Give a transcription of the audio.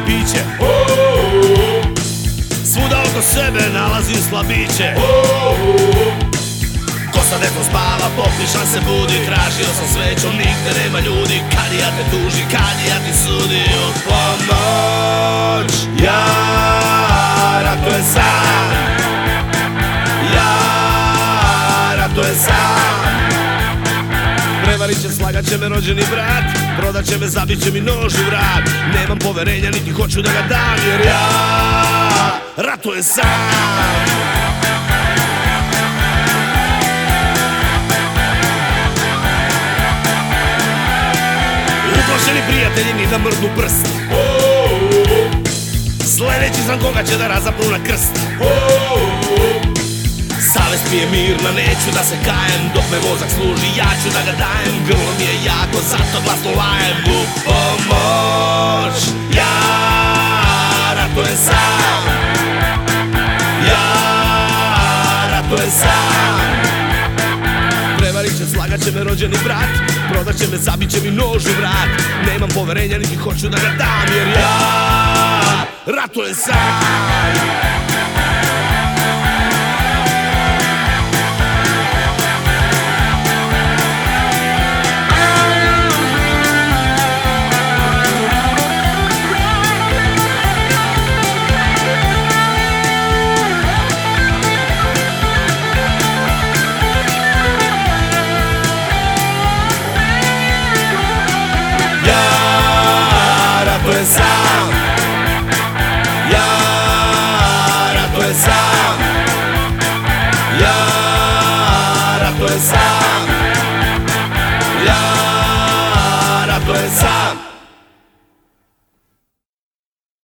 piće. Svuda oko sebe nalazim slabiće. Ko sad neko spava, popišan se budi. Tražio sam svećom, nigde nema ljudi. Kad ja te tuži, kad ja ti sudi. U pomoć ja ratujem sam. Ja ratujem sam. Prevarit će, slagat će me rođeni brat. Prodat će me, zabit će mi nož u vrat. Nemam poverenja, niti hoću da ga dam. Jer ja ratujem sam. Uplašeni prijatelji ni da mrdnu prst. Sledeći znam koga će da razapnu na krst. Savest mi je mirna, neću da se kajem. Dok me mozak služi, ja ću da ga dajem. Grlo mi je jako, zato glasno lajem. U pomoć ja ratujem sam. Ja ratujem sam. Prevarit će, slagat će me rođeni brat. Prodat će me, zabit će mi nož u vrat. Nemam poverenja, niti hoću da ga dam. Jer ja ratujem sam. Sam. Ja ratujem sam. Ja ratujem sam.